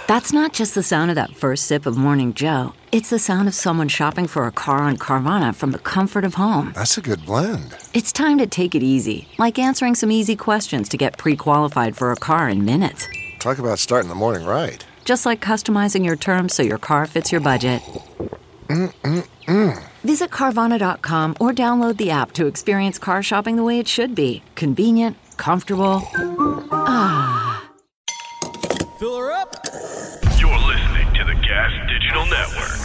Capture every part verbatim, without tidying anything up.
That's not just the sound of that first sip of Morning Joe. It's the sound of someone shopping for a car on Carvana from the comfort of home. That's a good blend. It's time to take it easy, like answering some easy questions to get pre-qualified for a car in minutes. Talk about starting the morning right. Just like customizing your terms so your car fits your budget. Mm-mm-mm. Visit Carvana dot com or download the app to experience car shopping the way it should be. Convenient, comfortable. Ah. Fill her up. You're listening to the Gas Digital Network.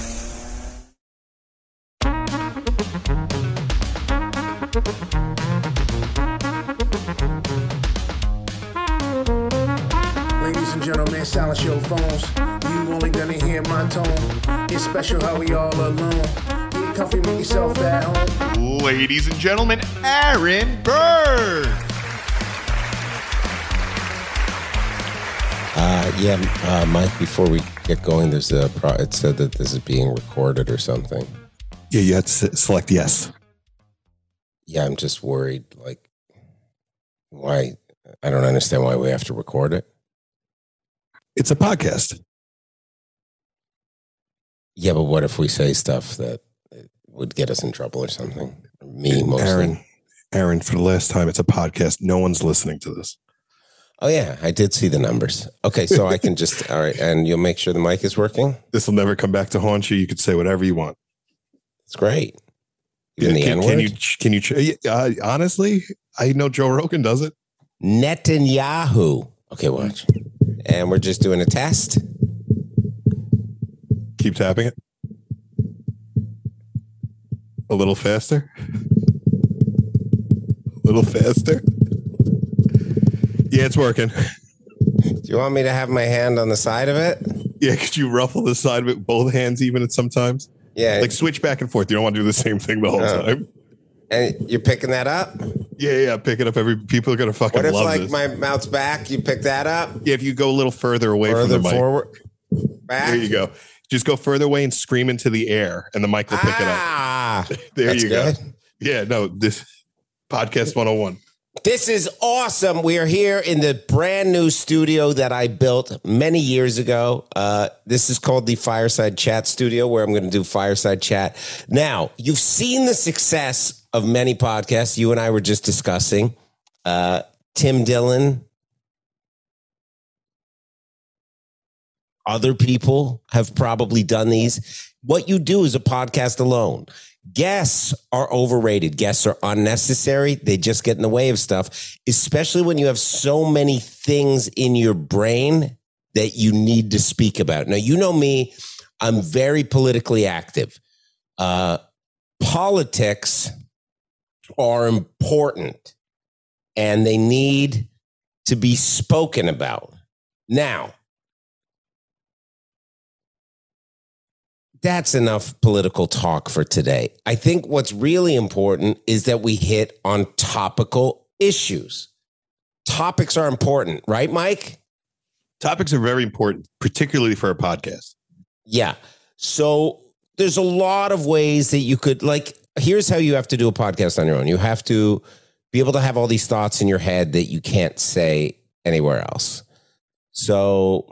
Ladies and gentlemen, silence your phones. You only gonna hear my tone. It's special how we all alone. Get comfy, make yourself at home. Ladies and gentlemen, Aaron Burr. Uh, yeah, uh, Mike, before we get going, there's a pro- it said that this is being recorded or something. Yeah, you have to s- select yes. Yeah, I'm just worried, like, why? I don't understand why we have to record it. It's a podcast. Yeah, but what if we say stuff that would get us in trouble or something? Me, mostly. Aaron, Aaron, for the last time, it's a podcast. No one's listening to this. Oh, yeah, I did see the numbers. Okay, so I can just, all right, and you'll make sure the mic is working? This will never come back to haunt you. You could say whatever you want. It's great. Even Yeah, the can, N-word? can you, can you, ch- uh, honestly, I know Joe Rogan does it. Netanyahu. Okay, watch. And we're just doing a test. Keep tapping it. A little faster. A little faster. Yeah, it's working. Do you want me to have my hand on the side of it? Yeah, could you ruffle the side of it with both hands even at sometimes? Yeah. Like switch back and forth. You don't want to do the same thing the whole Oh. time. And you're picking that up? Yeah, yeah, pick it up. Every people are gonna fucking What if, love like, this. my mouth's back, you pick that up? Yeah, if you go a little further away Further from the mic. forward? Back? There you go. Just go further away and scream into the air, and the mic will pick Ah, it up. There that's you good. go. Yeah, no, this podcast one oh one. This is awesome. We are here in the brand new studio that I built many years ago. Uh, this is called the Fireside Chat Studio, where I'm going to do Fireside Chat. Now, you've seen the success of many podcasts. You and I were just discussing. Uh, Tim Dillon. Other people have probably done these. What you do is a podcast alone. Guests are overrated. Guests are unnecessary. They just get in the way of stuff, especially when you have so many things in your brain that you need to speak about. Now, you know me, I'm very politically active. Uh, politics are important and they need to be spoken about. Now, that's enough political talk for today. I think what's really important is that we hit on topical issues. Topics are important, right, Mike? Topics are very important, particularly for a podcast. Yeah. So there's a lot of ways that you could, like, here's how you have to do a podcast on your own. You have to be able to have all these thoughts in your head that you can't say anywhere else. So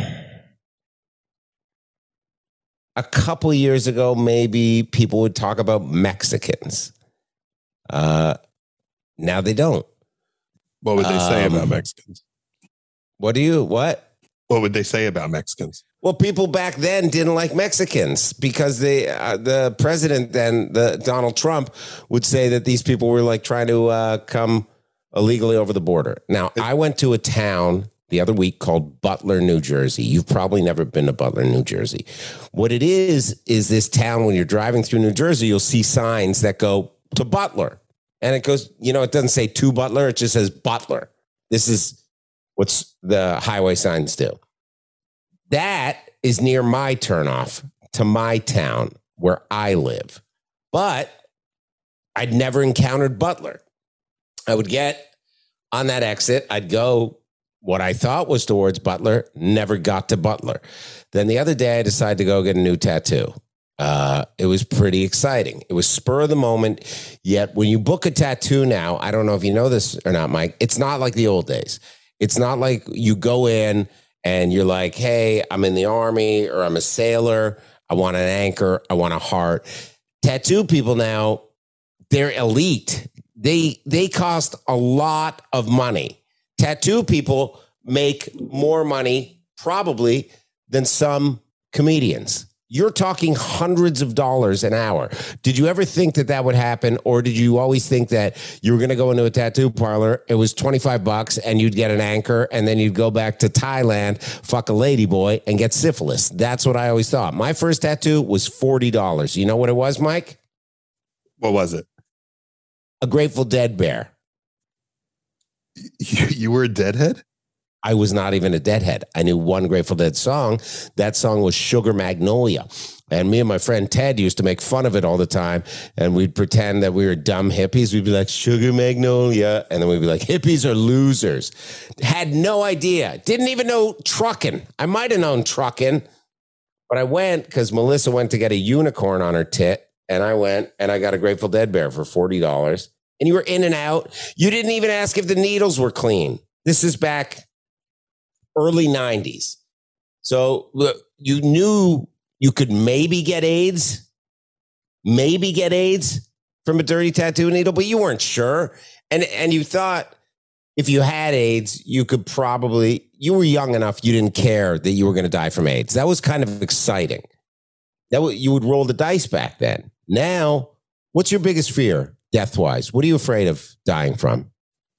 a couple years ago, maybe people would talk about Mexicans. Uh, now they don't. What would they say Um, about Mexicans? What do you, what? What would they say about Mexicans? Well, people back then didn't like Mexicans because they, uh, the president then, the Donald Trump, would say that these people were like trying to uh, come illegally over the border. Now, I went to a town the other week called Butler, New Jersey. You've probably never been to Butler, New Jersey. What it is, is this town, when you're driving through New Jersey, you'll see signs that go to Butler. And it goes, you know, it doesn't say to Butler, it just says Butler. This is what's the highway signs do. That is near my turnoff to my town where I live. But I'd never encountered Butler. I would get on that exit, I'd go what I thought was towards Butler, never got to Butler. Then the other day, I decided to go get a new tattoo. Uh, it was pretty exciting. It was spur of the moment. Yet when you book a tattoo now, I don't know if you know this or not, Mike, it's not like the old days. It's not like you go in and you're like, hey, I'm in the army or I'm a sailor. I want an anchor. I want a heart. Tattoo people now, they're elite. They they cost a lot of money. Tattoo people make more money probably than some comedians. You're talking hundreds of dollars an hour. Did you ever think that that would happen? Or did you always think that you were going to go into a tattoo parlor, it was twenty-five bucks and you'd get an anchor and then you'd go back to Thailand, fuck a lady boy and get syphilis? That's what I always thought. My first tattoo was forty dollars. You know what it was, Mike? What was it? A Grateful Dead bear. You, you were a deadhead? I was not even a deadhead. I knew one Grateful Dead song. That song was Sugar Magnolia. And me and my friend Ted used to make fun of it all the time. And we'd pretend that we were dumb hippies. We'd be like, Sugar Magnolia. And then we'd be like, hippies are losers. Had no idea. Didn't even know trucking. I might have known trucking. But I went because Melissa went to get a unicorn on her tit. And I went and I got a Grateful Dead bear for forty dollars. And you were in and out. You didn't even ask if the needles were clean. This is back early nineties. So look, you knew you could maybe get AIDS, maybe get AIDS from a dirty tattoo needle, but you weren't sure. And, and you thought if you had AIDS, you could probably, you were young enough, you didn't care that you were going to die from AIDS. That was kind of exciting. That was, you would roll the dice back then. Now, what's your biggest fear death-wise? What are you afraid of dying from?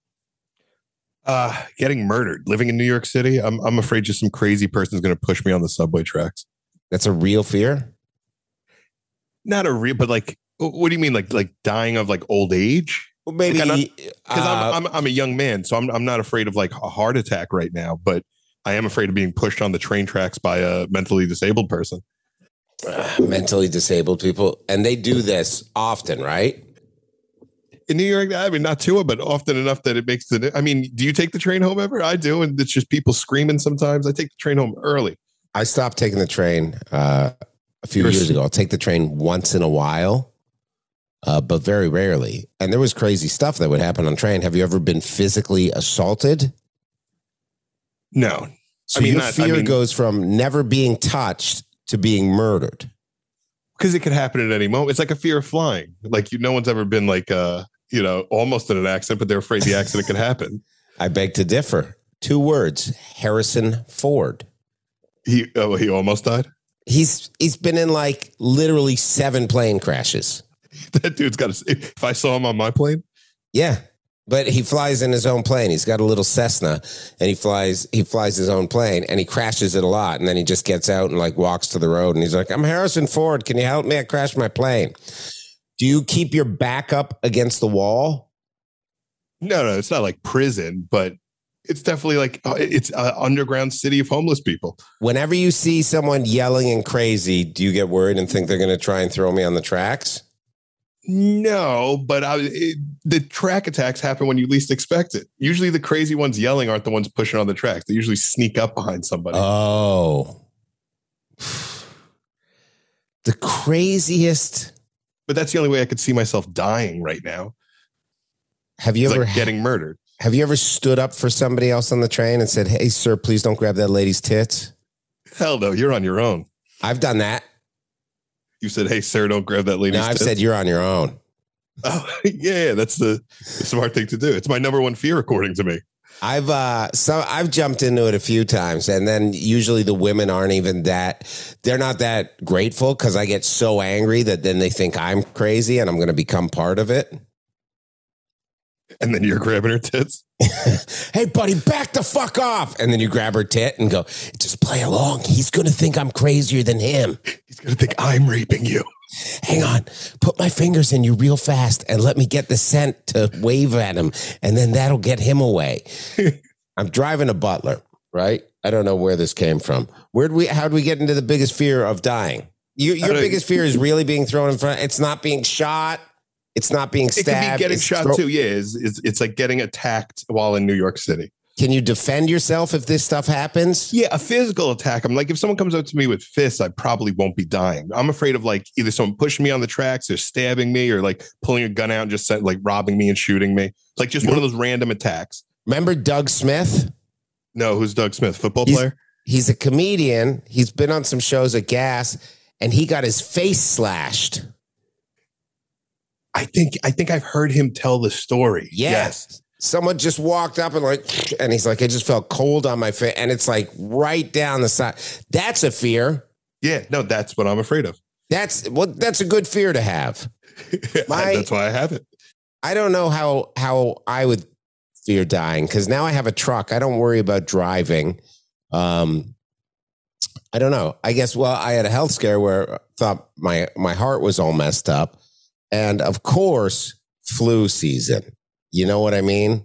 Uh, getting murdered. Living in New York City, I'm I'm afraid just some crazy person is going to push me on the subway tracks. That's a real fear? Not a real, but like, what do you mean? Like, like dying of like old age? Well, maybe because uh, I'm, I'm I'm a young man, so I'm I'm not afraid of like a heart attack right now, but I am afraid of being pushed on the train tracks by a mentally disabled person. Uh, mentally disabled people, and they do this often, right? In New York, I mean, not too, but often enough that it makes the. I mean, do you take the train home ever? I do, and it's just people screaming. Sometimes I take the train home early. I stopped taking the train uh, a few You're years ago. I'll take the train once in a while, uh, but very rarely. And there was crazy stuff that would happen on train. Have you ever been physically assaulted? No. So I mean, your not, fear I mean, goes from never being touched to being murdered. Because it could happen at any moment. It's like a fear of flying. Like you, no one's ever been like, uh, you know, almost in an accident, but they're afraid the accident could happen. I beg to differ. Two words: Harrison Ford. He oh, he almost died. He's he's been in like literally seven plane crashes. That dude's got to. If I saw him on my plane, yeah. But he flies in his own plane. He's got a little Cessna, and he flies. He flies his own plane, and he crashes it a lot. And then he just gets out and like walks to the road, and he's like, "I'm Harrison Ford. Can you help me? I crashed my plane." Do you keep your back up against the wall? No, no, it's not like prison, but it's definitely like it's an underground city of homeless people. Whenever you see someone yelling and crazy, do you get worried and think they're going to try and throw me on the tracks? No, but I, it, the track attacks happen when you least expect it. Usually the crazy ones yelling aren't the ones pushing on the tracks. They usually sneak up behind somebody. Oh. The craziest. But that's the only way I could see myself dying right now. Have you it's ever like getting murdered? Have you ever stood up for somebody else on the train and said, "Hey, sir, please don't grab that lady's tits"? Hell no, you're on your own. I've done that. You said, "Hey, sir, don't grab that lady's No, I've tits." said you're on your own. Oh, yeah, that's the, the smart thing to do. It's my number one fear, according to me. I've uh, so I've jumped into it a few times, and then usually the women aren't even that. They're not that grateful because I get so angry that then they think I'm crazy and I'm going to become part of it. And then you're grabbing her tits. Hey, buddy, back the fuck off. And then you grab her tit and go, just play along. He's going to think I'm crazier than him. He's going to think I'm raping you. Hang on. Put my fingers in you real fast and let me get the scent to wave at him. And then that'll get him away. I'm driving a Butler, right? I don't know where this came from. Where'd we, how'd we get into the biggest fear of dying? You, your biggest fear is really being thrown in front. It's not being shot. It's not being stabbed. It could be getting it's shot throw- too. Yeah, it's, it's, it's like getting attacked while in New York City. Can you defend yourself if this stuff happens? Yeah, a physical attack. I'm like, if someone comes up to me with fists, I probably won't be dying. I'm afraid of like either someone pushing me on the tracks or stabbing me or like pulling a gun out and just like robbing me and shooting me. It's like just one of those random attacks. Remember Doug Smith? No, who's Doug Smith? Football He's, player? He's a comedian. He's been on some shows at Gas, and he got his face slashed. I think I think I've heard him tell the story. Yes. yes. Someone just walked up and like, and he's like, I just felt cold on my face. And it's like right down the side. That's a fear. Yeah, no, that's what I'm afraid of. That's well, that's a good fear to have. My, that's why I have it. I don't know how, how I would fear dying because now I have a truck. I don't worry about driving. Um, I don't know. I guess, well, I had a health scare where I thought my, my heart was all messed up. And of course, flu season. You know what I mean?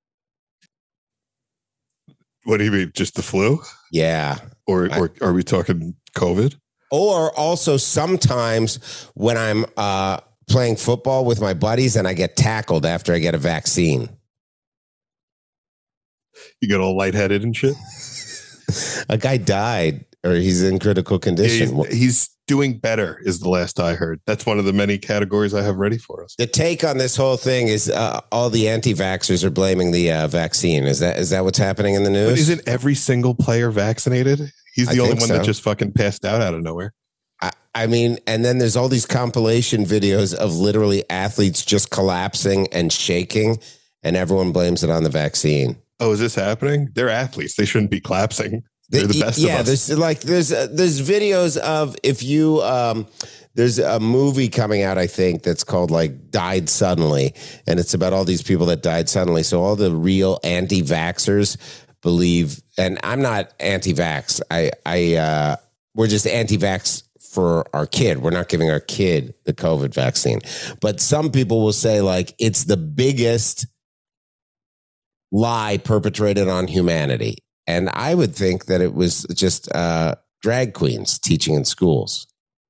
What do you mean? Just the flu? Yeah. Or, I, or are we talking COVID? Or also sometimes when I'm uh, playing football with my buddies and I get tackled after I get a vaccine. You get all lightheaded and shit? A guy died or he's in critical condition. Yeah, he's, he's doing better is the last I heard. That's one of the many categories I have ready for us. The take on this whole thing is uh, all the anti-vaxxers are blaming the uh, vaccine. Is that is that what's happening in the news? But isn't every single player vaccinated? He's the I only one so. that just fucking passed out out of nowhere. I, I mean, and then there's all these compilation videos of literally athletes just collapsing and shaking, and everyone blames it on the vaccine. Oh, is this happening? They're athletes. They shouldn't be collapsing. They're the best yeah, of us. there's like there's uh, there's videos of if you um, there's a movie coming out I think that's called like Died Suddenly, and it's about all these people that died suddenly. So all the real anti-vaxxers believe, and I'm not anti-vax. I I uh, we're just anti-vax for our kid. We're not giving our kid the COVID vaccine, but some people will say like it's the biggest lie perpetrated on humanity. And I would think that it was just uh, drag queens teaching in schools.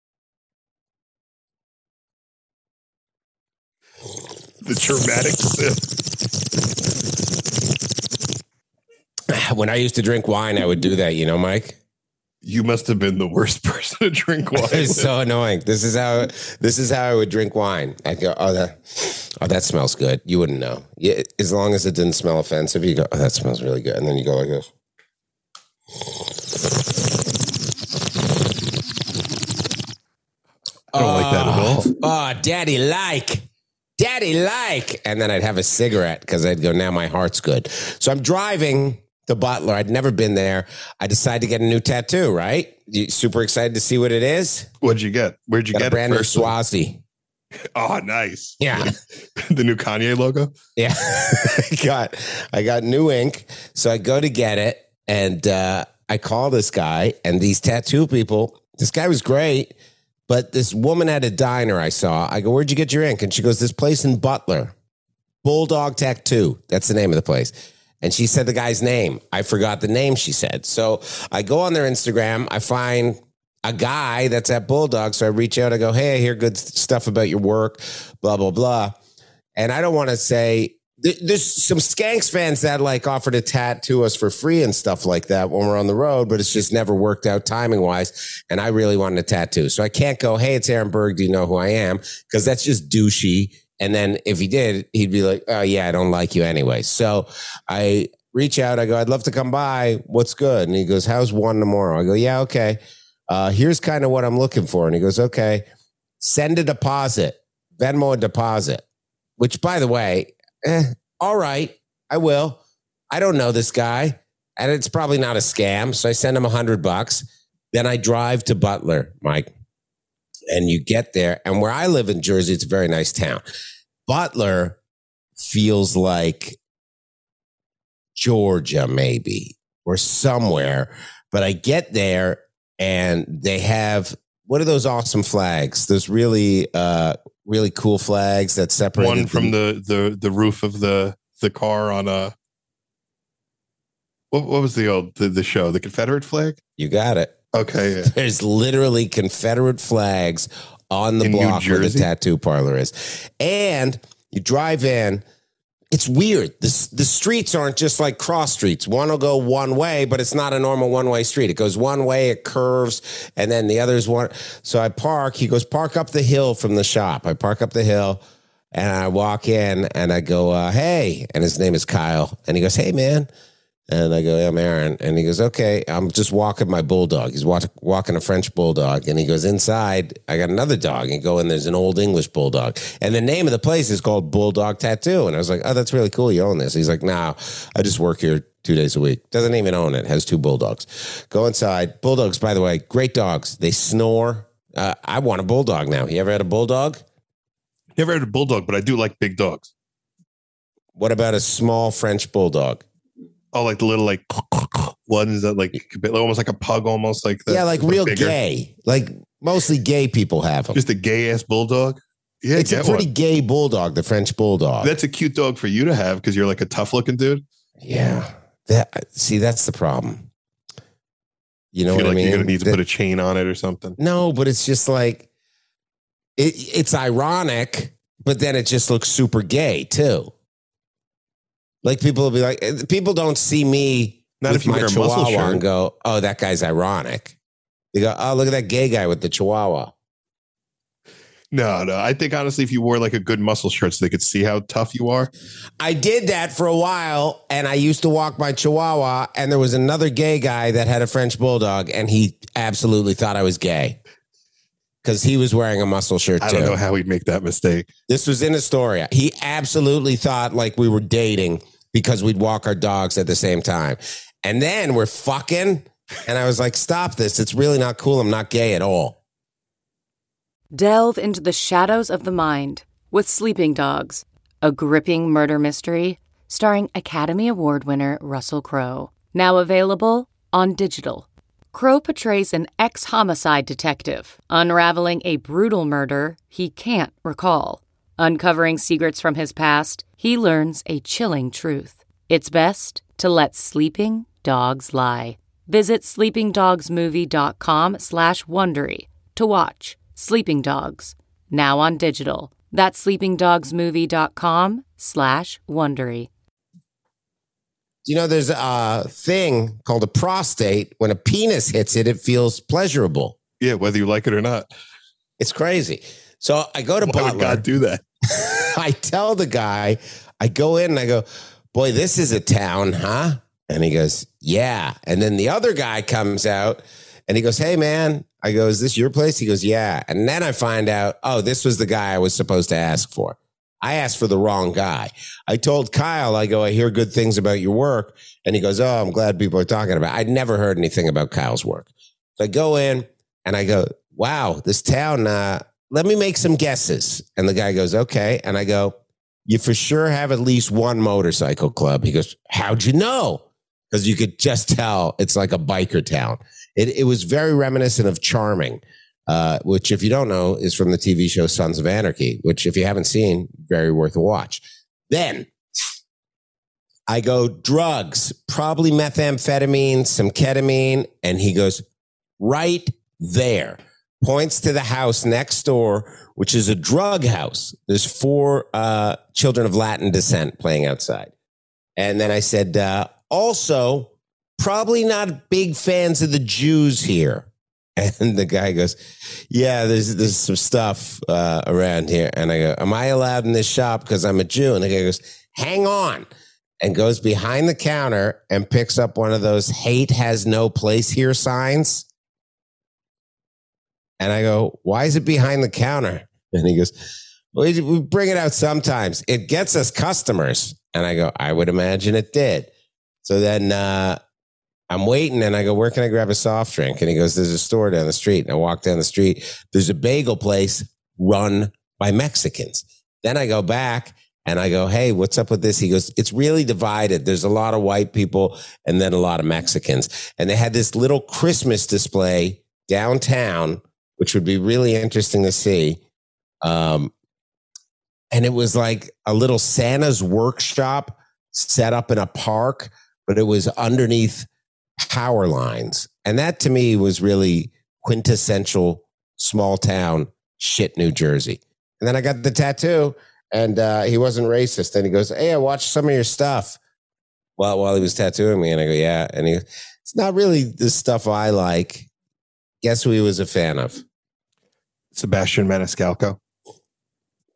The traumatic sip. When I used to drink wine, I would do that, you know, Mike? You must have been the worst person to drink wine. It's so annoying. This is how this is how I would drink wine. I'd go, oh, that, oh, that smells good. You wouldn't know. Yeah, as long as it didn't smell offensive, you go, oh, that smells really good. And then you go like this. I don't oh, like that at all. Oh, daddy like. Daddy like. And then I'd have a cigarette because I'd go, now my heart's good. So I'm driving to Butler. I'd never been there. I decided to get a new tattoo, right? You super excited to see what it is? What'd you get? Where'd you got get a brand it? Brand new Swazi. Oh, nice. Yeah. The new Kanye logo? Yeah. I got, I got new ink. So I go to get it. And uh, I call this guy and these tattoo people. This guy was great, but this woman at a diner I saw. I go, where'd you get your ink? And she goes, this place in Butler, Bulldog Tattoo. That's the name of the place. And she said the guy's name. I forgot the name, she said. So I go on their Instagram. I find a guy that's at Bulldog. So I reach out. I go, hey, I hear good stuff about your work, blah, blah, blah. And I don't want to say, there's some Skanks fans that like offer to tattoo us for free and stuff like that when we're on the road, but it's just never worked out timing wise. And I really wanted a tattoo. So I can't go, hey, it's Aaron Berg. Do you know who I am? Because that's just douchey. And then if he did, he'd be like, oh, yeah, I don't like you anyway. So I reach out. I go, I'd love to come by. What's good? And he goes, how's one tomorrow? I go, yeah, okay. Uh, here's kind of what I'm looking for. And he goes, okay, send a deposit, Venmo a deposit, which, by the way, Eh, all right, I will. I don't know this guy, and it's probably not a scam. So I send him a hundred bucks. Then I drive to Butler, Mike, and you get there. And where I live in Jersey, it's a very nice town. Butler feels like Georgia, maybe, or somewhere. But I get there, and they have, what are those awesome flags? Those really, uh, really cool flags that separate one from the, the the roof of the the car on a what, what was the old the, the show the Confederate flag? You got it. Okay, yeah. There's literally Confederate flags on the in block where the tattoo parlor is, and you drive in. It's weird. The, the streets aren't just like cross streets. One will go one way, but it's not a normal one-way street. It goes one way, it curves, and then the other's one. So I park. He goes, park up the hill from the shop. I park up the hill, and I walk in, and I go, uh, hey. And his name is Kyle. And he goes, hey, man, And I go, yeah, I'm Aaron. And he goes, okay, I'm just walking my bulldog. He's walk, walking a French bulldog. And he goes, inside, I got another dog. And go, and there's an old English bulldog. And the name of the place is called Bulldog Tattoo. And I was like, oh, that's really cool. You own this. He's like, no, I just work here two days a week. Doesn't even own it. Has two bulldogs. Go inside. Bulldogs, by the way, great dogs. They snore. Uh, I want a bulldog now. You ever had a bulldog? Never had a bulldog, but I do like big dogs. What about a small French bulldog? Oh, like the little like ones that like almost like a pug, almost like that. Yeah, like real bigger. Gay. Like mostly gay people have them. Just a gay ass bulldog. Yeah, it's a pretty one. gay bulldog, the French bulldog. That's a cute dog for you to have because you're like a tough looking dude. Yeah, that see, that's the problem. You know what like I mean? You're gonna need to that, put a chain on it or something. No, but it's just like it, it's ironic, but then it just looks super gay too. Like people will be like, people don't see me Not with if you my wear a muscle chihuahua shirt and go, oh, that guy's ironic. They go, oh, look at that gay guy with the chihuahua. No, no. I think honestly, if you wore like a good muscle shirt so they could see how tough you are. I did that for a while, and I used to walk my chihuahua, and there was another gay guy that had a French bulldog, and he absolutely thought I was gay because he was wearing a muscle shirt I too. don't know how he'd make that mistake. This was in Astoria. He absolutely thought like we were dating because we'd walk our dogs at the same time. And then we're fucking, and I was like, stop this. It's really not cool. I'm not gay at all. Delve into the shadows of the mind with Sleeping Dogs, a gripping murder mystery starring Academy Award winner Russell Crowe. Now available on digital. Crowe portrays an ex-homicide detective unraveling a brutal murder he can't recall. Uncovering secrets from his past, he learns a chilling truth. It's best to let sleeping dogs lie. Visit sleepingdogsmovie.com slash Wondery to watch Sleeping Dogs, now on digital. That's sleepingdogsmovie.com slash Wondery. You know, there's a thing called a prostate. When a penis hits it, it feels pleasurable. Yeah, whether you like it or not. It's crazy. So I go to Why Butler. would God do that? I tell the guy, I go in and I go, boy, this is a town, huh? And he goes, yeah. And then the other guy comes out and he goes, hey, man. I go, is this your place? He goes, yeah. And then I find out, oh, this was the guy I was supposed to ask for. I asked for the wrong guy. I told Kyle, I go, I hear good things about your work. And he goes, oh, I'm glad people are talking about it. I'd never heard anything about Kyle's work. So I go in and I go, wow, this town, uh, let me make some guesses. And the guy goes, okay. And I go, you for sure have at least one motorcycle club. He goes, how'd you know? Because you could just tell it's like a biker town. It, it was very reminiscent of Charming, uh, which, if you don't know, is from the T V show Sons of Anarchy, which, if you haven't seen, very worth a watch. Then I go, drugs, probably methamphetamine, some ketamine. And he goes, right there. Points to the house next door, which is a drug house. There's four uh, children of Latin descent playing outside. And then I said, uh, also, probably not big fans of the Jews here. And the guy goes, yeah, there's there's some stuff uh, around here. And I go, am I allowed in this shop because I'm a Jew? And the guy goes, hang on. And goes behind the counter and picks up one of those hate has no place here signs. And I go, why is it behind the counter? And he goes, well, we bring it out sometimes. It gets us customers. And I go, I would imagine it did. So then uh, I'm waiting and I go, where can I grab a soft drink? And he goes, there's a store down the street. And I walk down the street. There's a bagel place run by Mexicans. Then I go back and I go, hey, what's up with this? He goes, it's really divided. There's a lot of white people and then a lot of Mexicans. And they had this little Christmas display downtown, which would be really interesting to see. Um, and it was like a little Santa's workshop set up in a park, but it was underneath power lines. And that to me was really quintessential small town shit, New Jersey. And then I got the tattoo and uh, he wasn't racist. And he goes, hey, I watched some of your stuff while, while he was tattooing me. And I go, yeah. And he goes, it's not really the stuff I like. Guess who he was a fan of? Sebastian Maniscalco.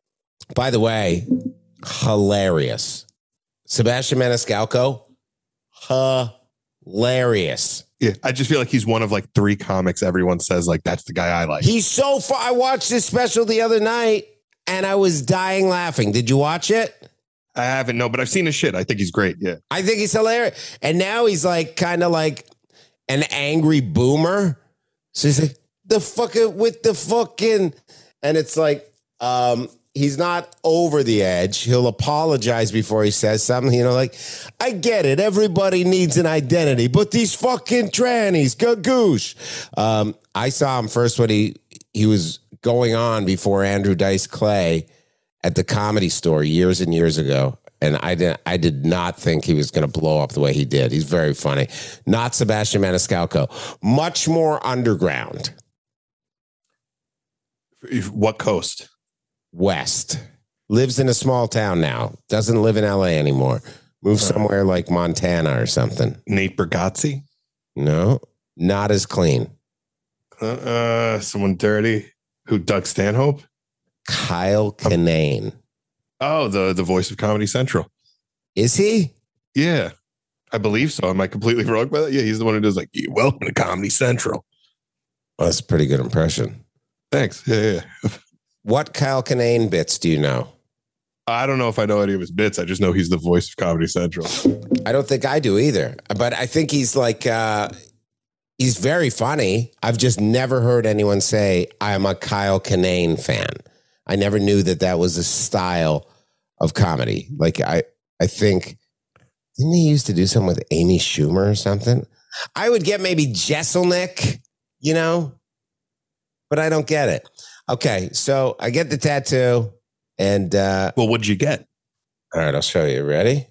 By the way, hilarious. Sebastian Maniscalco, hilarious. Yeah, I just feel like he's one of like three comics everyone says like that's the guy I like. He's so fun. I watched this special the other night and I was dying laughing. Did you watch it? I haven't, no, but I've seen his shit. I think he's great. Yeah. I think he's hilarious. And now he's like kind of like an angry boomer. So he's like, the fucking with the fucking, and it's like, um, he's not over the edge. He'll apologize before he says something. You know, like, I get it. Everybody needs an identity, but these fucking trannies, gagoosh. Um, I saw him first when he, he was going on before Andrew Dice Clay at the Comedy Store years and years ago. And I did, I did not think he was going to blow up the way he did. He's very funny. Not Sebastian Maniscalco. Much more underground. What coast? West. Lives in a small town now. Doesn't live in L A anymore. Moved somewhere like Montana or something. Nate Bargatze? No, not as clean. Uh, uh someone dirty. Who? Doug Stanhope? Kyle Kinane. Oh, the the voice of Comedy Central. Is he? Yeah, I believe so. Am I completely wrong by that? Yeah, he's the one who does like, welcome to Comedy Central. Well, that's a pretty good impression. Thanks. Yeah, yeah. What Kyle Kinane bits do you know? I don't know if I know any of his bits. I just know he's the voice of Comedy Central. I don't think I do either. But I think he's like, uh, he's very funny. I've just never heard anyone say, I'm a Kyle Kinane fan. I never knew that that was a style of comedy. Like, I, I think, didn't he used to do something with Amy Schumer or something? I would get maybe Jesselnick, you know, but I don't get it. Okay, so I get the tattoo and... Uh, well, what'd you get? All right, I'll show you. Ready?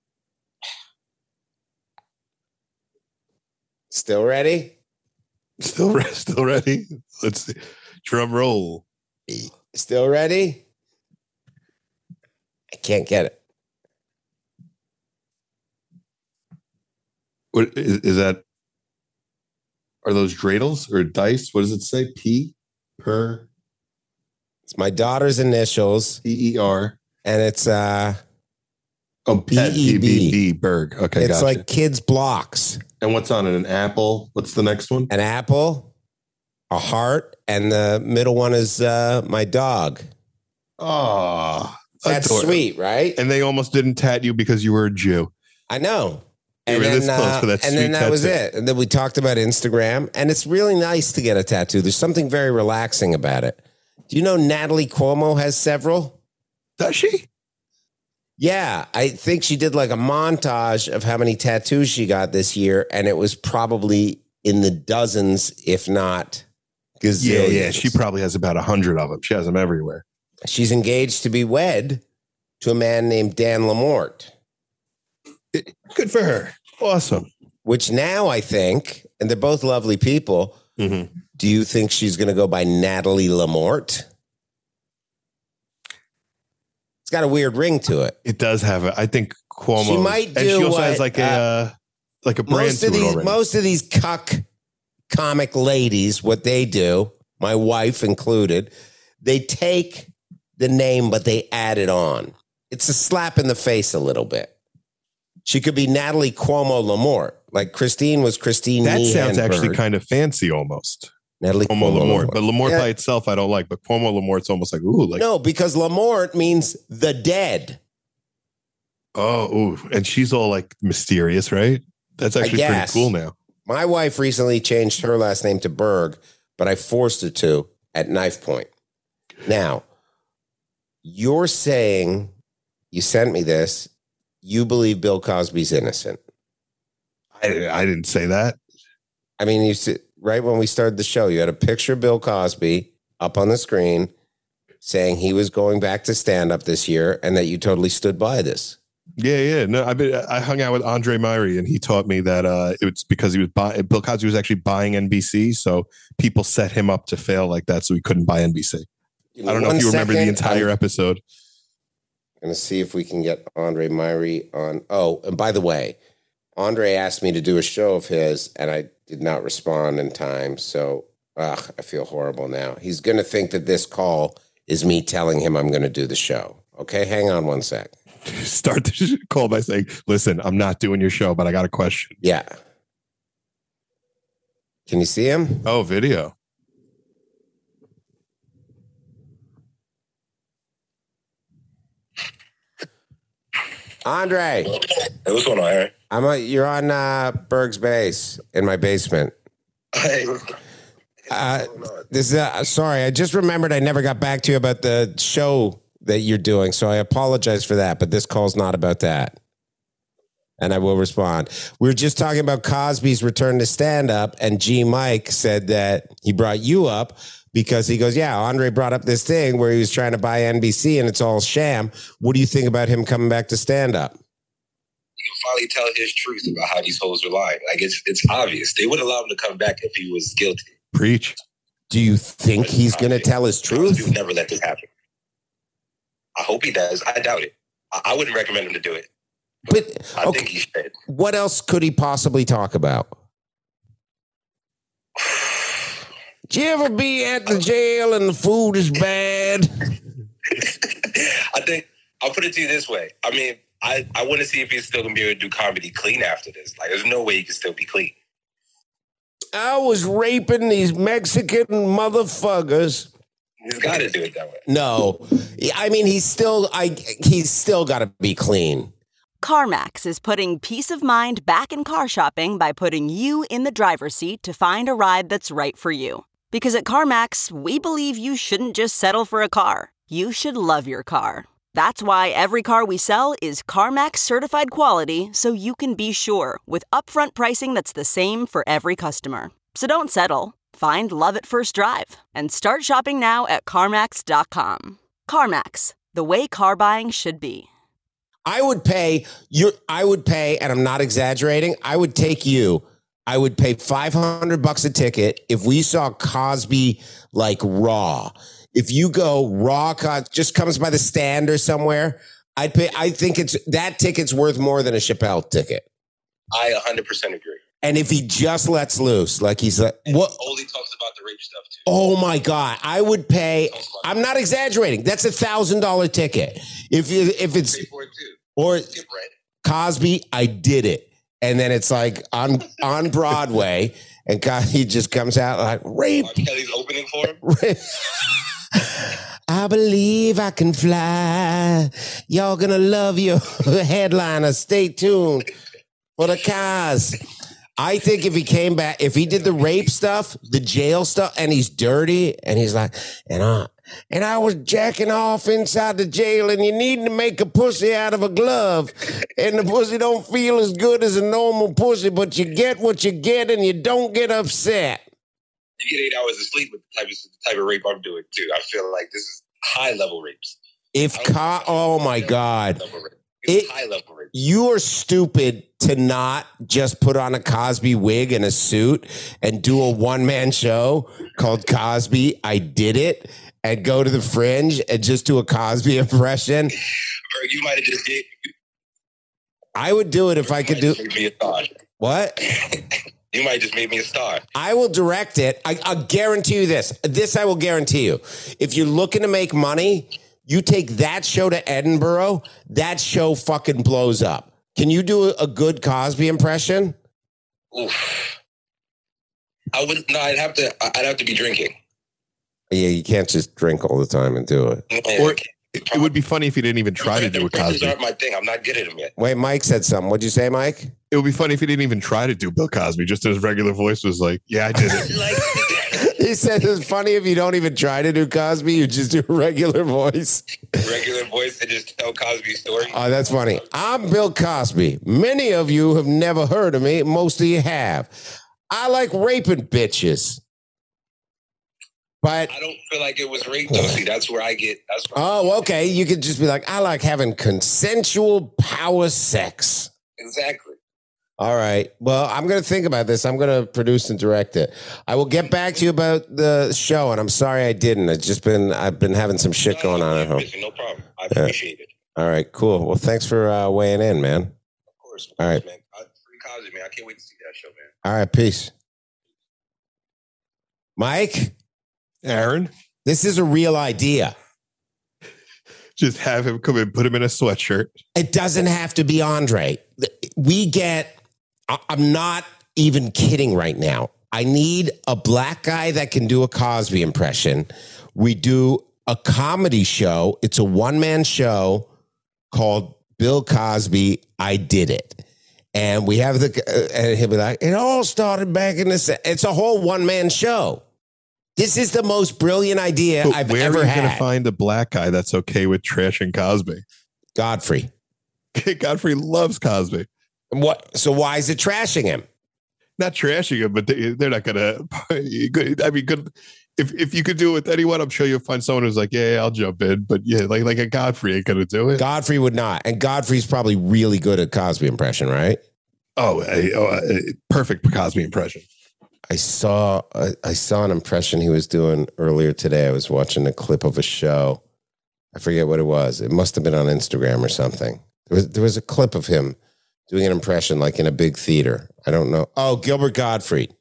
Still ready? Still, re- still ready? Let's see. Drum roll. Still ready? I can't get it. What is, is that? Are those dreidels or dice? What does it say? P per. It's my daughter's initials. P E R. And it's uh oh P E B B Berg. Okay, it's gotcha. like kids' blocks. And what's on it? An apple. What's the next one? An apple, a heart, and the middle one is uh my dog. Oh, that's adorable. Sweet, right? And they almost didn't tat you because you were a Jew. I know. You and were then, this close uh, for that and sweet then that tattoo. was it. And then we talked about Instagram, and it's really nice to get a tattoo. There's something very relaxing about it. Do you know Natalie Cuomo has several? Does she? Yeah, I think she did like a montage of how many tattoos she got this year, and it was probably in the dozens, if not gazillions. Yeah, yeah. She probably has about a hundred of them. She has them everywhere. She's engaged to be wed to a man named Dan Lamort. Good for her. Awesome. Which now I think, and they're both lovely people. Mm-hmm. Do you think she's going to go by Natalie Lamort? It's got a weird ring to it. It does have a. I think Cuomo. She might do. And she also what, has like a uh, like a brand most to of it these. already. Most of these cuck comic ladies, what they do, my wife included, they take the name but they add it on. It's a slap in the face a little bit. She could be Natalie Cuomo Lamort. Like Christine was Christine. That Meehan sounds actually Bird. kind of fancy almost. Natalie Cuomo, Cuomo Lamort. Lamort. But Lamort Yeah. by itself, I don't like. But Cuomo Lamort's almost like, ooh, like. No, because Lamort means the dead. Oh, ooh. And she's all like mysterious, right? That's actually pretty guess. cool now. My wife recently changed her last name to Berg, but I forced her to at knife point. Now, you're saying, you sent me this, you believe Bill Cosby's innocent. I, I didn't say that. I mean, you see, right when we started the show, you had a picture of Bill Cosby up on the screen saying he was going back to stand up this year and that you totally stood by this. Yeah, yeah. No, I been I hung out with Andre Myrie, and he taught me that uh, it's because he was buy, Bill Cosby was actually buying N B C, so people set him up to fail like that, so he couldn't buy N B C. I don't know One if you remember the second, entire I'm episode. going to see if we can get Andre Myrie on. Oh, and by the way, Andre asked me to do a show of his, and I did not respond in time. So ugh, I feel horrible now. He's going to think that this call is me telling him I'm going to do the show. Okay, hang on one sec. Start the call by saying, listen, I'm not doing your show, but I got a question. Yeah. Can you see him? Oh, video. Andre. Hey, what's going on, Aaron? I'm a, you're on uh, Berg's base in my basement. Hey. Uh, this is, uh, sorry, I just remembered I never got back to you about the show that you're doing, so I apologize for that, but this call's not about that. And I will respond. We were just talking about Cosby's return to stand-up, and G. Mike said that he brought you up because he goes, yeah, Andre brought up this thing where he was trying to buy N B C, and it's all sham. What do you think about him coming back to stand-up? You can finally tell his truth about how these hoes are lying. Like, it's it's obvious. They wouldn't allow him to come back if he was guilty. Preach. Do you think he's going to tell his truth? He would never let this happen. I hope he does. I doubt it. I, I wouldn't recommend him to do it. But, but I okay, think he should. What else could he possibly talk about? Did you ever be at the jail and the food is bad? I think I'll put it to you this way. I mean, I, I want to see if he's still going to be able to do comedy clean after this. Like, there's no way he can still be clean. I was raping these Mexican motherfuckers. He's got to do it that way. No, I mean, he's still, I, he's still got to be clean. CarMax is putting peace of mind back in car shopping by putting you in the driver's seat to find a ride that's right for you. Because at CarMax, we believe you shouldn't just settle for a car. You should love your car. That's why every car we sell is CarMax certified quality, so you can be sure with upfront pricing that's the same for every customer. So don't settle. Find love at first drive and start shopping now at CarMax dot com. CarMax, the way car buying should be. I would pay you. I would pay, and I'm not exaggerating. I would take you. I would pay five hundred bucks a ticket if we saw Cosby like raw. If you go raw, just comes by the stand or somewhere, I'd pay. I think it's that ticket's worth more than a Chappelle ticket. I one hundred percent agree. And if he just lets loose, like he's like, what? Only talks about the rape stuff too. Oh my God. I would pay. I'm not exaggerating. That's a thousand dollar ticket. If you, if it's, pay for it too. Or Cosby, I did it. And then it's like on, on Broadway and he just comes out like rape. R. Kelly's opening for him. I believe I can fly. Y'all gonna love your headliner. Stay tuned for the cars. I think if he came back, if he did the rape stuff, the jail stuff, and he's dirty, and he's like, and I, and I was jacking off inside the jail, and you need to make a pussy out of a glove, and the pussy don't feel as good as a normal pussy, but you get what you get, and you don't get upset. You get eight hours of sleep with the type of, the type of rape I'm doing too. I feel like this is high level rapes. If Co- oh my God. It, high level rape. You are stupid to not just put on a Cosby wig and a suit and do a one-man show called Cosby, I Did It, and go to the Fringe and just do a Cosby impression. Berg, you might have just did. I would do it if I could do. Me a star. What? You might just make me a star. I will direct it. I, I'll guarantee you this. This I will guarantee you. If you're looking to make money, you take that show to Edinburgh, that show fucking blows up. Can you do a good Cosby impression? Oof. I would no, I'd have to I'd have to be drinking. Yeah, you can't just drink all the time and do it. Yeah, or it, it would be funny if you didn't even try to do a Cosby. Aren't my thing. I'm not good at them yet. Wait, Mike said something. What'd you say, Mike? It would be funny if he didn't even try to do Bill Cosby. Just his regular voice was like, yeah, I did it. like, he said it's funny if you don't even try to do Cosby, you just do a regular voice. Regular voice and just tell Cosby's story. Oh, that's funny. I'm Bill Cosby. Many of you have never heard of me. Most of you have. I like raping bitches. But I don't feel like it was rape though. See, that's where I get. That's where oh, okay. You could just be like, I like having consensual power sex. Exactly. All right. Well, I'm going to think about this. I'm going to produce and direct it. I will get back to you about the show, and I'm sorry I didn't. It's just been I've been having some shit going on at home. No problem. I appreciate it. All right. Cool. Well, thanks for uh, weighing in, man. Of course. Of course, all right, man. I, free Cosby, man. I can't wait to see that show, man. All right. Peace, Mike. Aaron, this is a real idea. Just have him come in, put him in a sweatshirt. It doesn't have to be Andre. We get, I- I'm not even kidding right now. I need a black guy that can do a Cosby impression. We do a comedy show. It's a one-man show called Bill Cosby, I Did It. And we have the, uh, and he'll be like, it all started back in the, it's a whole one-man show. This is the most brilliant idea But I've where ever are you had. going to find a black guy that's okay with trashing Cosby? Godfrey. Godfrey loves Cosby. What? So why is it trashing him? Not trashing him, but they, they're not going to. I mean, good. If if you could do it with anyone, I'm sure you'll find someone who's like, yeah, I'll jump in. But yeah, like like a Godfrey ain't going to do it. Godfrey would not. And Godfrey's probably really good at Cosby impression, right? Oh, a, oh, a perfect Cosby impression. I saw I, I saw an impression he was doing earlier today. I was watching a clip of a show. I forget what it was. It must have been on Instagram or something. There was there was a clip of him doing an impression like in a big theater. I don't know. Oh, Gilbert Gottfried.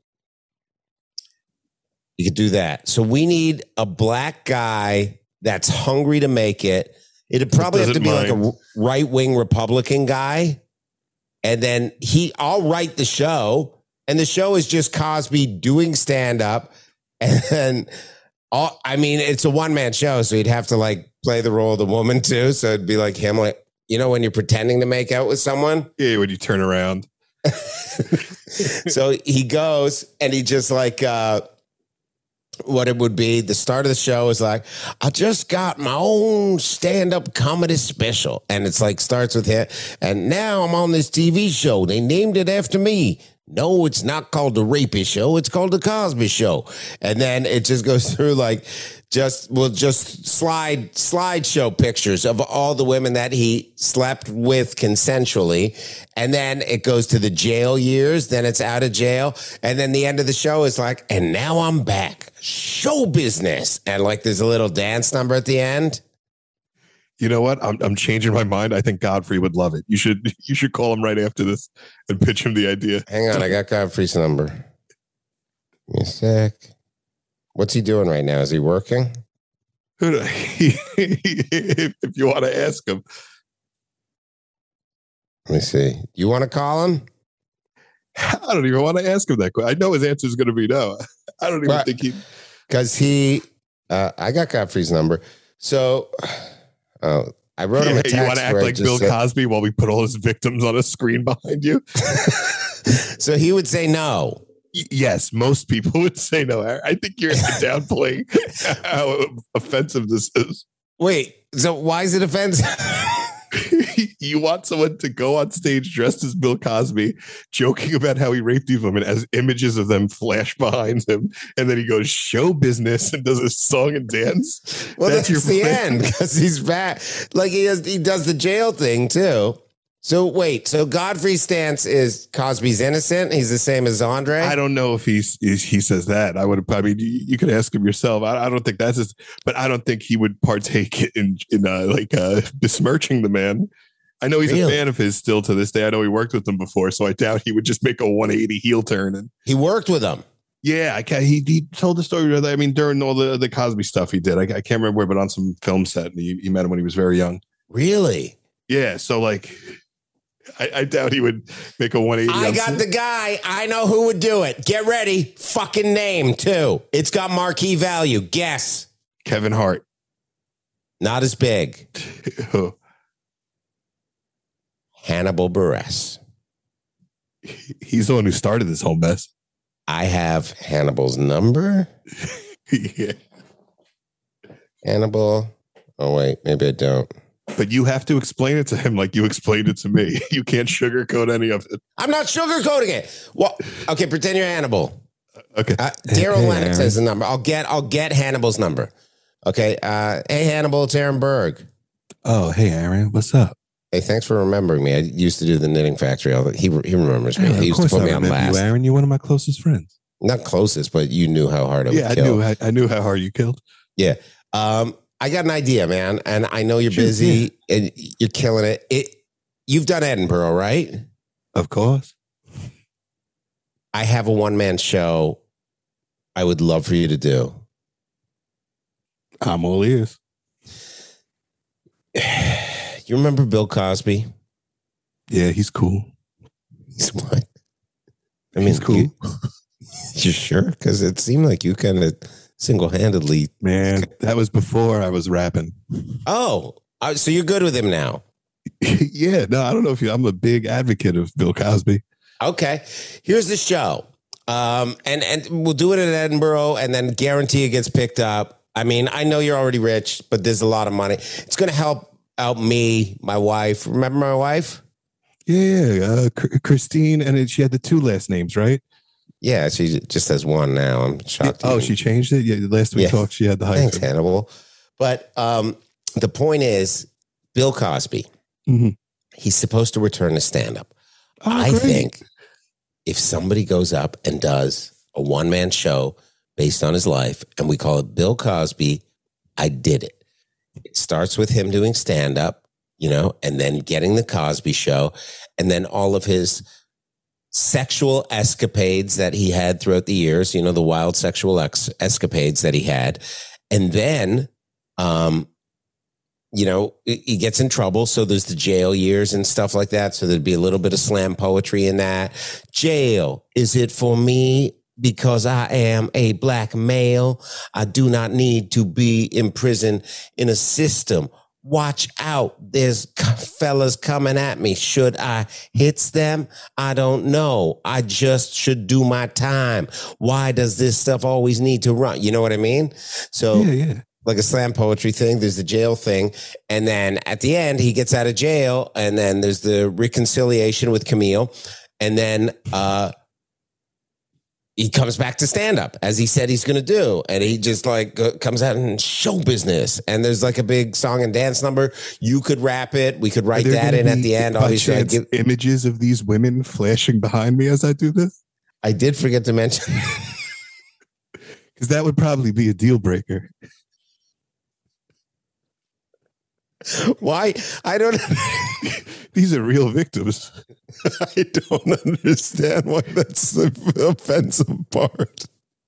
You could do that. So we need a black guy that's hungry to make it. It'd probably have to be mind. like a right-wing Republican guy. And then he, I'll write the show. And the show is just Cosby doing stand-up. And then, all, I mean, it's a one-man show, so he'd have to, like, play the role of the woman, too. So it'd be like him, like, you know, when you're pretending to make out with someone? Yeah, when you turn around. So he goes, and he just, like, uh, what it would be, the start of the show is like, I just got my own stand-up comedy special. And it's, like, starts with him. And now I'm on this T V show. They named it after me. No, it's not called the Rapist Show. It's called the Cosby Show. And then it just goes through like just, well, just slide, slideshow pictures of all the women that he slept with consensually. And then it goes to the jail years. Then it's out of jail. And then the end of the show is like, and now I'm back. Show business. And like there's a little dance number at the end. You know what? I'm I'm changing my mind. I think Godfrey would love it. You should you should call him right after this and pitch him the idea. Hang on, I got Godfrey's number. Give me a sec. What's he doing right now? Is he working? if, if you want to ask him. Let me see. You want to call him? I don't even want to ask him that question. I know his answer is going to be no. I don't even but, think he... Because he... Uh, I got Godfrey's number. So... Oh, I wrote yeah, him a text. You want to act like Bill said, Cosby while we put all his victims on a screen behind you? So he would say no. Y- yes, most people would say no. I think you're downplaying how offensive this is. Wait, so why is it offensive? You want someone to go on stage dressed as Bill Cosby, joking about how he raped these women as images of them flash behind him. And then he goes show business and does a song and dance. Well, that's, that's your the plan. End because he's back. Like he has, he does the jail thing too. So wait, so Godfrey's stance is Cosby's innocent. He's the same as Andre. I don't know if he's he says that. I would. I mean, you, you could ask him yourself. I, I don't think that's his, but I don't think he would partake in in uh, like uh, besmirching the man. I know he's really? a fan of his still to this day. I know he worked with them before, so I doubt he would just make a one eighty heel turn. And he worked with them. Yeah, I can't, he he told the story. I mean, during all the the Cosby stuff he did, I, I can't remember where, but on some film set, and he, he met him when he was very young. Really? Yeah. So like. I, I doubt he would make a one eighty. I got the guy. I know who would do it. Get ready. Fucking name, too. It's got marquee value. Guess. Kevin Hart. Not as big. Hannibal Buress. He's the one who started this whole mess. I have Hannibal's number. Yeah. Hannibal. Oh, wait. Maybe I don't. But you have to explain it to him like you explained it to me. You can't sugarcoat any of it. I'm not sugarcoating it. Well, okay, pretend you're Hannibal. Okay. Uh, Daryl hey, Lennox has the number. I'll get I'll get Hannibal's number. Okay. Uh, hey, Hannibal, it's Aaron Berg. Oh, hey, Aaron. What's up? Hey, thanks for remembering me. I used to do the Knitting Factory. He he remembers me. Yeah, he used to put I me on last. You, Aaron, you're one of my closest friends. Not closest, but you knew how hard I yeah, would kill. Yeah, I knew. I knew how hard you killed. Yeah. Um. I got an idea, man, and I know you're busy yeah. and you're killing it. It. You've done Edinburgh, right? Of course. I have a one-man show I would love for you to do. I'm all ears. you remember Bill Cosby? Yeah, he's cool. He's what? I mean, he's cool. You, you sure? Because it seemed like you kind of single-handedly. Man, that was before I was rapping. Oh, uh, so you're good with him now? Yeah, no, I don't know if you. I'm a big advocate of Bill Cosby. Okay, here's the show, um, and and we'll do it in Edinburgh, and then guarantee it gets picked up. I mean, I know you're already rich, but there's a lot of money. It's going to help out me, my wife. Remember my wife? Yeah, uh, C- Christine, and it, she had the two last names, right? Yeah, she just has one now. I'm shocked. Yeah, oh, she changed it. Yeah, last we yeah. talked, she had the hyphen. Thanks, Hannibal. But um, the point is, Bill Cosby. Mm-hmm. He's supposed to return to stand-up. Oh, I great. think if somebody goes up and does a one-man show based on his life, and we call it Bill Cosby, I Did It. It starts with him doing stand-up, you know, and then getting the Cosby Show, and then all of his sexual escapades that he had throughout the years, you know, the wild sexual ex- escapades that he had. And then, um, you know, he gets in trouble. So there's the jail years and stuff like that. So there'd be a little bit of slam poetry in that. Jail, is it for me? Because I am a black male. I do not need to be imprisoned in a system. Watch out. There's fellas coming at me. Should I hit them? I don't know. I just should do my time. Why does this stuff always need to run? You know what I mean? So yeah, yeah. Like a slam poetry thing. There's the jail thing. And then at the end, he gets out of jail. And then there's the reconciliation with Camille. And then uh, he comes back to stand up as he said he's going to do. And he just like uh, comes out in show business. And there's like a big song and dance number. You could rap it. We could write that in at the end. By Obviously, chance, give, images of these women flashing behind me as I do this. I did forget to mention. Because that would probably be a deal breaker. Why? I don't. These are real victims. I don't understand why that's the offensive part.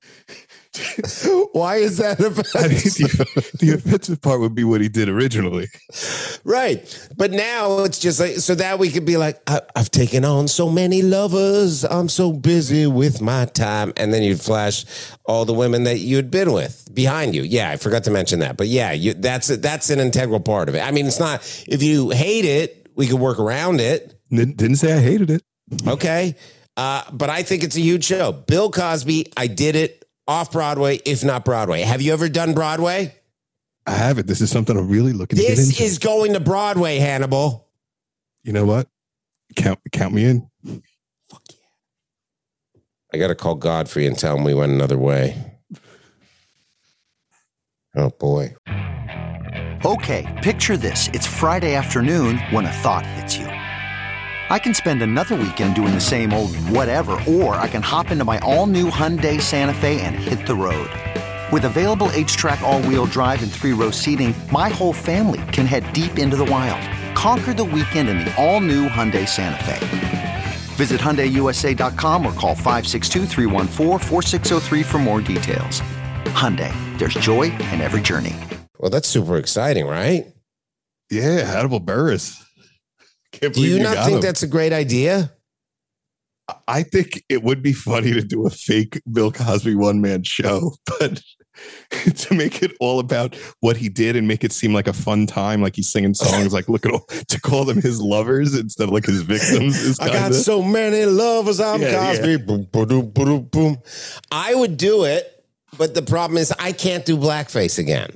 Why is that offensive? I mean, the, the offensive part would be what he did originally. Right. But now it's just like, so that we could be like, I, I've taken on so many lovers. I'm so busy with my time. And then you'd flash all the women that you'd been with behind you. Yeah, I forgot to mention that. But yeah, you, that's that's an integral part of it. I mean, it's not, if you hate it, we could work around it. Didn't say I hated it. Okay. Uh, but I think it's a huge show. Bill Cosby, I Did It. Off Broadway, if not Broadway. Have you ever done Broadway? I haven't. This is something I'm really looking this to get into. This is going to Broadway, Hannibal. You know what? Count count me in. Fuck yeah. I got to call Godfrey and tell him we went another way. Oh, boy. Okay, picture this. It's Friday afternoon when a thought hits you. I can spend another weekend doing the same old whatever, or I can hop into my all-new Hyundai Santa Fe and hit the road. With available H-Track all-wheel drive and three-row seating, my whole family can head deep into the wild. Conquer the weekend in the all-new Hyundai Santa Fe. Visit Hyundai U S A dot com or call five six two, three one four, four six zero three for more details. Hyundai, there's joy in every journey. Well, that's super exciting, right? Yeah, Hannibal Buress. Can't Do you, you not think him. that's a great idea? I think it would be funny to do a fake Bill Cosby one-man show, but to make it all about what he did and make it seem like a fun time, like he's singing songs, like look at all, to call them his lovers instead of like his victims. Is I got so many lovers, I'm yeah, Cosby. Yeah. Boom, boom, boom, boom. I would do it, but the problem is I can't do blackface again.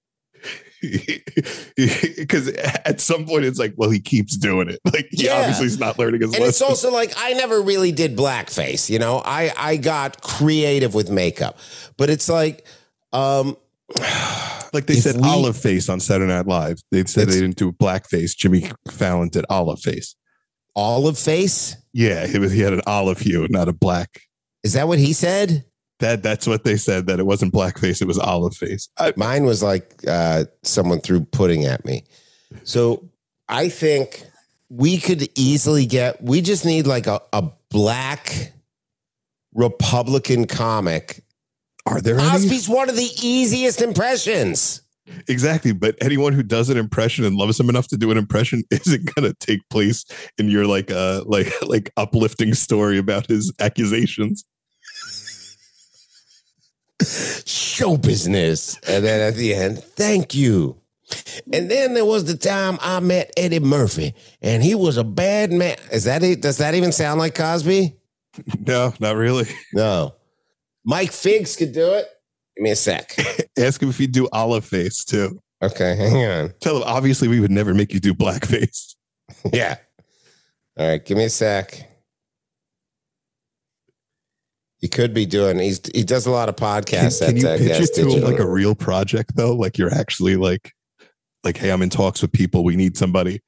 Because at some point it's like, well, he keeps doing it. Like, he yeah. obviously he's not learning his and lesson. It's also like, I never really did blackface. You know, I, I got creative with makeup, but it's like, um, like they said we, olive face on Saturday Night Live. They said they didn't do blackface. Jimmy Fallon did olive face. Olive face? Yeah, he was. He had an olive hue, not a black. Is that what he said? That that's what they said, that it wasn't blackface, it was olive face. I, Mine was like uh, someone threw pudding at me. So I think we could easily get, we just need like a, a black Republican comic. Are there Cosby's any? one of the easiest impressions. Exactly. But anyone who does an impression and loves him enough to do an impression isn't going to take place in your like uh like like uplifting story about his accusations. Show business. And then at the end, thank you. And then there was the time I met Eddie Murphy, and he was a bad man. Is that it? Does that even sound like Cosby? No, not really. No. Mike Figs could do it. Give me a sec. Ask him if he'd do olive face too. Okay, hang on. Tell him, obviously, we would never make you do blackface. Yeah. All right, give me a sec. He could be doing, he's he does a lot of podcasts. Can, can you at, uh, pitch Gas it to him Digital. like a real project, though? Like you're actually like, like, hey, I'm in talks with people. We need somebody.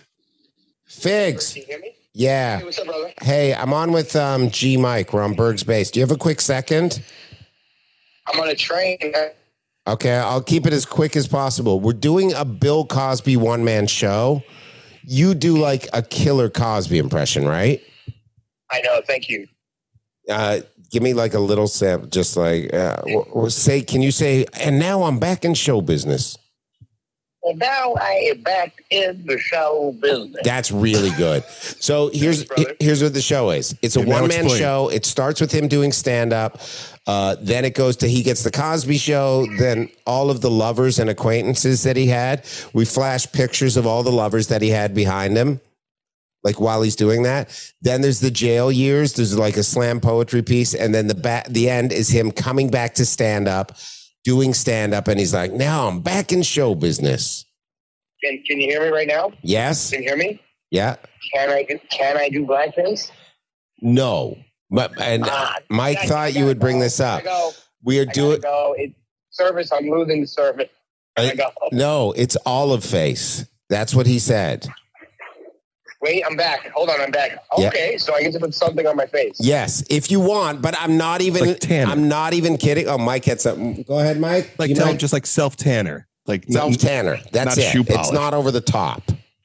Figs. Can you hear me? Yeah. Hey, what's up, brother? Hey, I'm on with um, G Mike. We're on Berg's Base. Do you have a quick second? I'm on a train. Okay, I'll keep it as quick as possible. We're doing a Bill Cosby one-man show. You do like a killer Cosby impression, right? I know. Thank you. Uh, give me like a little sample, just like, uh, or say, can you say, and now I'm back in show business? Well, now I am back in the show business. That's really good. So here's Thanks, here's what the show is. It's a Yeah, now one-man explain. show. It starts with him doing stand-up. Uh, then it goes to he gets the Cosby Show. Then all of the lovers and acquaintances that he had. We flash pictures of all the lovers that he had behind him, like while he's doing that. Then there's the jail years. There's like a slam poetry piece. And then the ba- the end is him coming back to stand-up, doing stand-up. And he's like, now I'm back in show business. Can Can you hear me right now? Yes. Can you hear me? Yeah. Can I do Can I do blackface? No. But and Ah, Mike I- I thought you gotta would bring go. this I up. gotta go. We are I gotta doing go. It's service. I'm losing the service. I gotta go. no, it's olive face. That's what he said. Wait, I'm back. Hold on, I'm back. Yeah. Okay, so I get to put something on my face. Yes, if you want, but I'm not even. Like tanner. I'm not even kidding. Oh, Mike had something. Go ahead, Mike. Like You tell might- him just like self tanner, like self tanner. That's not it. shoe It's polish. not over the top.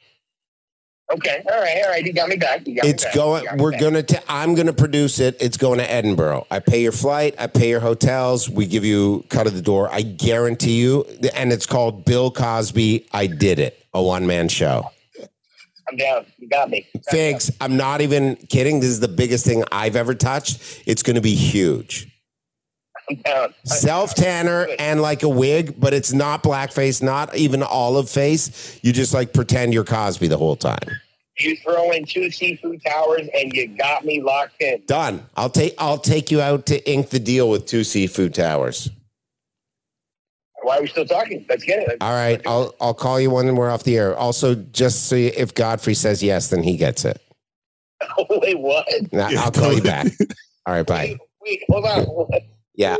Okay, all right, all right. You got me back. You got It's me back. going. You got me We're back. gonna. T- I'm gonna produce it. It's going to Edinburgh. I pay your flight. I pay your hotels. We give you cut of the door. I guarantee you. And it's called Bill Cosby. I Did It. A one man show. I'm down. You got me. Figs. I'm not even kidding. This is the biggest thing I've ever touched. It's going to be huge. I'm down. Self tanner and like a wig, but it's not blackface, not even olive face. You just like pretend you're Cosby the whole time. You throw in two seafood towers and you got me locked in. Done. I'll take. I'll take you out to ink the deal with two seafood towers. Why are we still talking? Let's get it. Let's- All right. I'll I'll call you when we're off the air. Also, just so you, if Godfrey says yes, then he gets it. Wait, what? Now, Yeah, I'll call you totally. back. All right. Bye. Wait, wait, hold on. What? Yeah.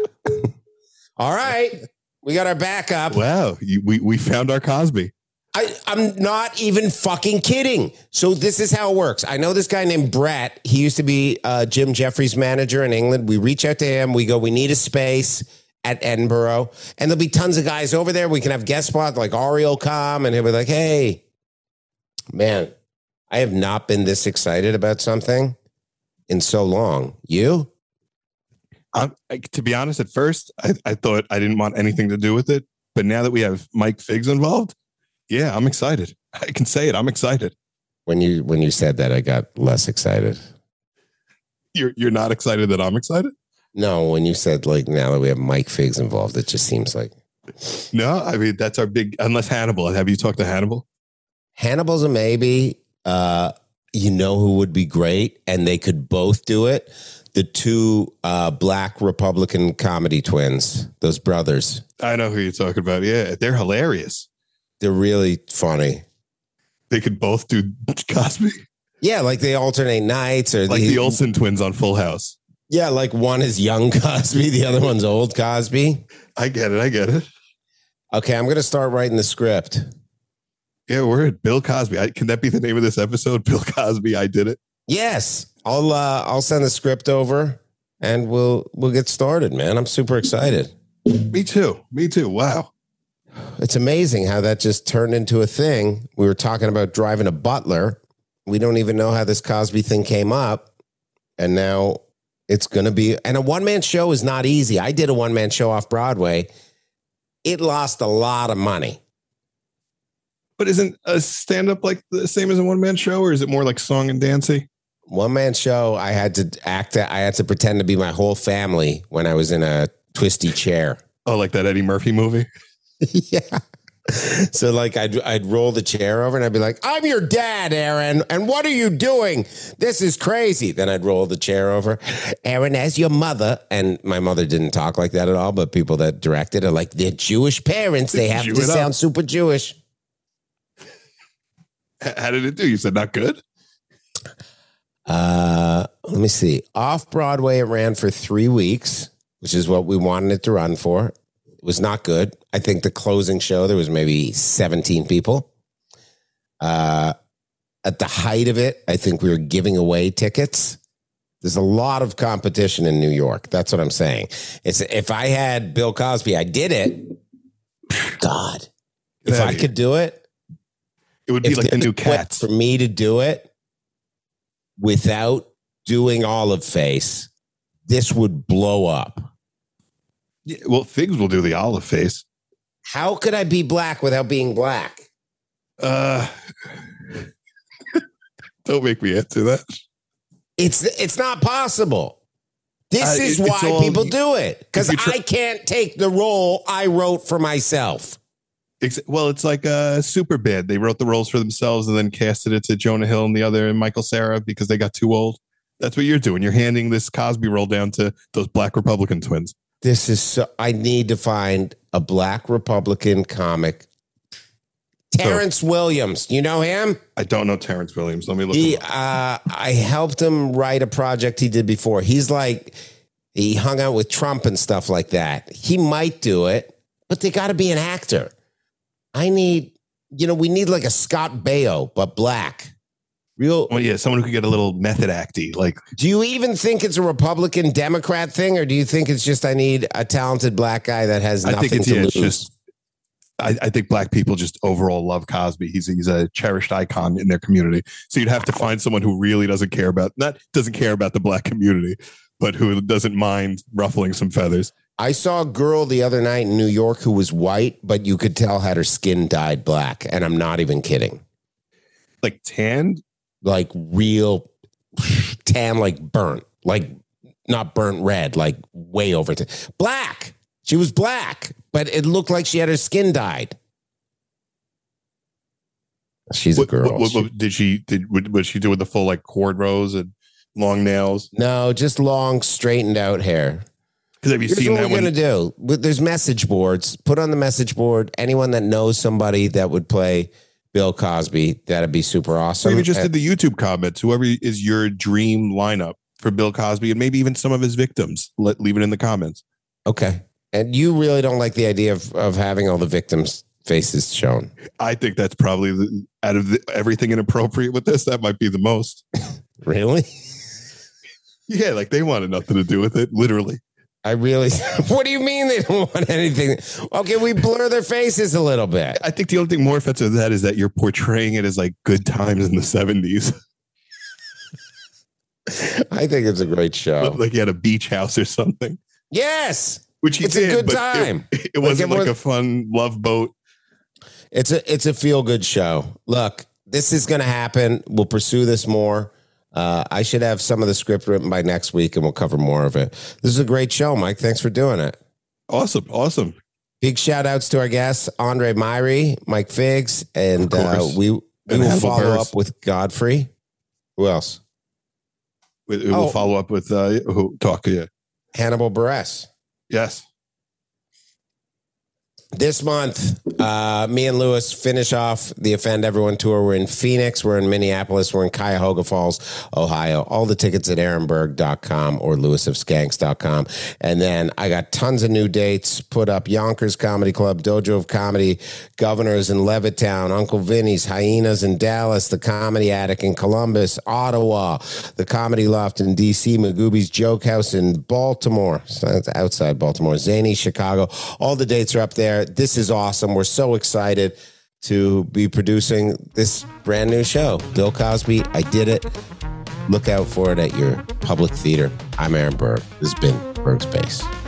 All right. We got our backup. Wow, you, we we found our Cosby. I, I'm not even fucking kidding. So this is how it works. I know this guy named Brett. He used to be uh, Jim Jeffries' manager in England. We reach out to him. We go, we need a space at Edinburgh. And there'll be tons of guys over there. We can have guest spots like Ari will come and he'll be like, hey, man, I have not been this excited about something in so long. You? I, I, to be honest, at first, I, I thought I didn't want anything to do with it. But now that we have Mike Figs involved, yeah, I'm excited. I can say it. I'm excited. When you when you said that, I got less excited. You're you're not excited that I'm excited? No, when you said like now that we have Mike Figs involved, it just seems like No, I mean that's our big. Unless Hannibal, have you talked to Hannibal? Hannibal's a maybe. Uh, you know who would be great, and they could both do it. The two uh, black Republican comedy twins, those brothers. I know who you're talking about. Yeah, they're hilarious. They're really funny. They could both do Cosby, Yeah, like they alternate nights, or like the Olsen twins on Full House. Yeah, like one is young Cosby, the other one's old Cosby. I get it. I get it. Okay, I'm going to start writing the script. Yeah, we're at Bill Cosby. I, can that be the name of this episode? Bill Cosby, I Did It. Yes, I'll uh, I'll send the script over, and we'll we'll get started, man. I'm super excited. Me too. Me too. Wow. It's amazing how that just turned into a thing. We were talking about driving a Butler. We don't even know how this Cosby thing came up, and now it's going to be. And a one man show is not easy. I did a one man show off Broadway. it lost a lot of money. But isn't a stand-up like the same as a one-man show, or is it more like song and dancing? One-man show, I had to act, I had to pretend to be my whole family when I was in a twisty chair. Oh, like that Eddie Murphy movie? Yeah. So like I'd, I'd roll the chair over and I'd be like, I'm your dad, Aaron. And what are you doing? This is crazy. Then I'd roll the chair over. Aaron, as your mother. And my mother didn't talk like that at all. But people that directed are like, they're Jewish parents. They have Jew to it sound up. super Jewish. How did it do? You said not good? Uh, let me see. Off Broadway, it ran for three weeks, which is what we wanted it to run for. It was not good. I think the closing show, there was maybe seventeen people. Uh, at the height of it, I think we were giving away tickets. There's a lot of competition in New York. That's what I'm saying. It's if I had Bill Cosby, I did it. God, if I could do it, it would be like the new Cats. For me to do it without doing Olive Face, this would blow up. Yeah, well, Figs will do the olive face. How could I be black without being black? Uh, don't make me answer that. It's it's not possible. This Uh, is it- why it's all- people do it. Because if you try- I can't take the role I wrote for myself. Ex- Well, it's like a uh, Superbad. They wrote the roles for themselves and then casted it to Jonah Hill and the other and Michael Cera because they got too old. That's what you're doing. You're handing this Cosby role down to those black Republican twins. This is so. I need to find a black Republican comic. Terrence so, Williams. You know him? I don't know Terrence Williams. Let me look. He, him up. uh, I helped him write a project he did before. He's like, he hung out with Trump and stuff like that. He might do it, but they got to be an actor. I need, you know, we need like a Scott Baio, but black. Real. Well, yeah, someone who could get a little method acty. Like, do you even think it's a Republican Democrat thing, or do you think it's just I need a talented black guy that has nothing I think it's, to yeah, lose? It's just, I, I think black people just overall love Cosby. He's he's a cherished icon in their community. So you'd have to find someone who really doesn't care about not doesn't care about the black community, but who doesn't mind ruffling some feathers. I saw a girl the other night in New York who was white, but you could tell had her skin dyed black, and I'm not even kidding. Like tanned. Like real tan, like burnt, like not burnt red, like way over to black. She was black, but it looked like she had her skin dyed. She's what, a girl. What, what, what, did she did what, what she do with the full like cornrows and long nails? No, just long, straightened out hair. Because have you Here's seen what that we're one? gonna do? There's message boards. Put on the message board anyone that knows somebody that would play Bill Cosby. That'd be super awesome. Maybe just And- in the YouTube comments, whoever is your dream lineup for Bill Cosby and maybe even some of his victims, let leave it in the comments. Okay. And you really don't like the idea of, of having all the victims' faces shown. I think that's probably the, out of the, everything inappropriate with this, that might be the most. Really? Yeah, like they wanted nothing to do with it, literally. I really, what do you mean they don't want anything? Okay, we blur their faces a little bit. I think the only thing more offensive than that is that you're portraying it as like good times in the seventies. I think it's a great show. Like you had a beach house or something. Yes. Which he it's did, a good but time. It, it wasn't Like like, everyone- a fun love boat. It's a it's a feel good show. Look, this is going to happen. We'll pursue this more. Uh, I should have some of the script written by next week, and we'll cover more of it. This is a great show, Mike. Thanks for doing it. Awesome, awesome. Big shout outs to our guests, Andre Myrie, Mike Figs, and Of uh, course. we we And will Hannibal follow Buress. up with Godfrey. Who else? We, we will Oh. follow up with uh, who talk. Yeah, Hannibal Buress. yes. This month, uh, me and Lewis finish off the Offend Everyone tour. We're in Phoenix, we're in Minneapolis, we're in Cuyahoga Falls, Ohio. All the tickets at aaron berg dot com or lewis of skanks dot com. And then I got tons of new dates put up. Yonkers Comedy Club, Dojo of Comedy, Governors in Levittown, Uncle Vinny's, Hyenas in Dallas, the Comedy Attic in Columbus, Ottawa, the Comedy Loft in D C, Magooby's Joke House in Baltimore. So that's outside Baltimore. Zany, Chicago. All the dates are up there. This is awesome. We're so excited to be producing this brand new show. Bill Cosby, I did it. Look out for it at your public theater. I'm Aaron Berg. This has been Berg's Base.